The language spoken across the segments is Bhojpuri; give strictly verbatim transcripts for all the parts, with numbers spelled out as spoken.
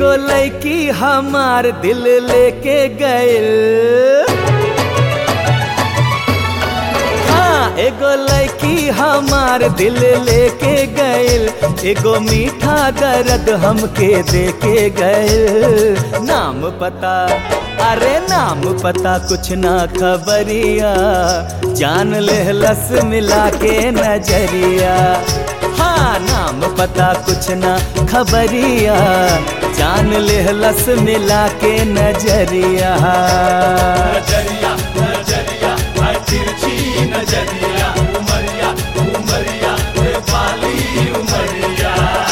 एगो लड़की हमार दिल लेके गइल, हाँ एगो लड़की हमार दिल लेके गइल, एगो मीठा दर्द हमके देके गइल। नाम पता अरे नाम पता कुछ ना खबरिया, जान लेहलस मिला के नजरिया। हाँ नाम पता कुछ ना खबरिया, जान लेहलस मिला के नजरिया। नजरिया नजरिया हाय तिरछी नजरिया, उमरिया उमरिया रे वाली उमरिया।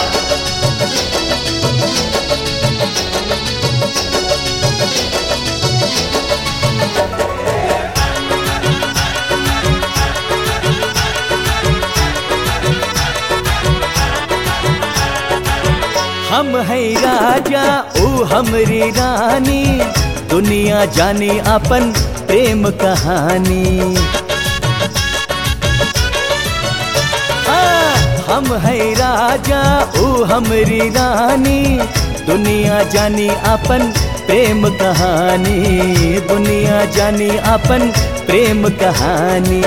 हम है राजा ओ हमरी रानी, दुनिया जानी अपन प्रेम कहानी। हाँ, हम है राजा ओ हमरी रानी, दुनिया जानी अपन प्रेम कहानी, दुनिया जानी अपन प्रेम कहानी।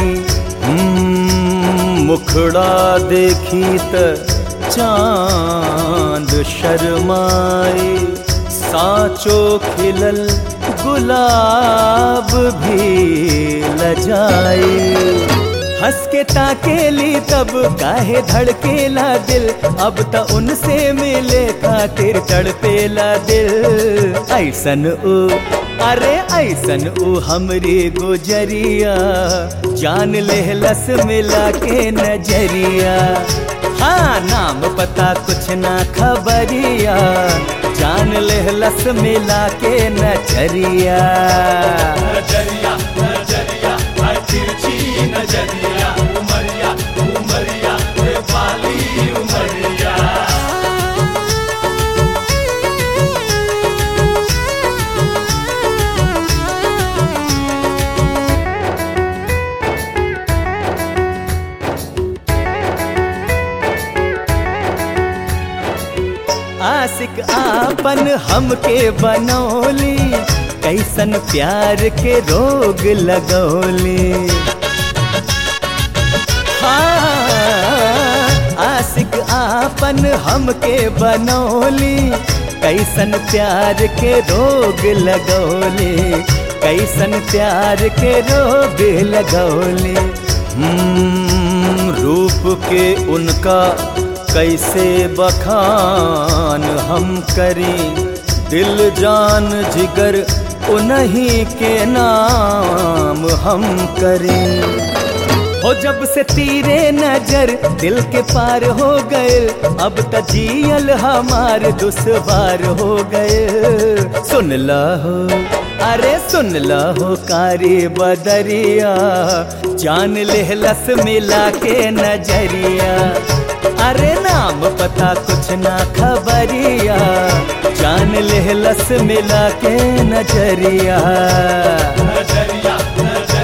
मुखड़ा देखी त चांद शर्माए, साचो खिलल गुलाब भी लजाए। हंस के ताकेली तब काहे धड़केला दिल, अब त उनसे मिले खातिर तड़पेला दिल। ऐसन ओ अरे ऐसन ओ हमरी गुजरिया, जान लेहलस मिला के नजरिया। हाँ नाम पता कुछ ना खबरिया, जान लेहलस मिला के नजरिया। नजरिया नजरिया हाय तिरछी नजरिया, उमरिया उमरिया रे वाली उमरिया। आशिक आपन हमके बनौली, कैसन प्यार के रोग लगौली। हाँ आशिक आपन हमके बनौली, कैसन प्यार के रोग लगौली, कैसन प्यार के रोग लगौली। रूप के उनका कैसे बखान हम करी, दिल जान जिगर उन्हीं के नाम हम करें। हो जब से तीरे नजर दिल के पार हो गए, अब त जियल हमार दुश्वार हो गए। सुन लहो अरे सुन लहो कारी बदरिया, जान लेहलस मिला के नजरिया। अरे नाम पता कुछ ना खबरिया, जान लेहलस मिला के नजरिया। नजरिया नजरिया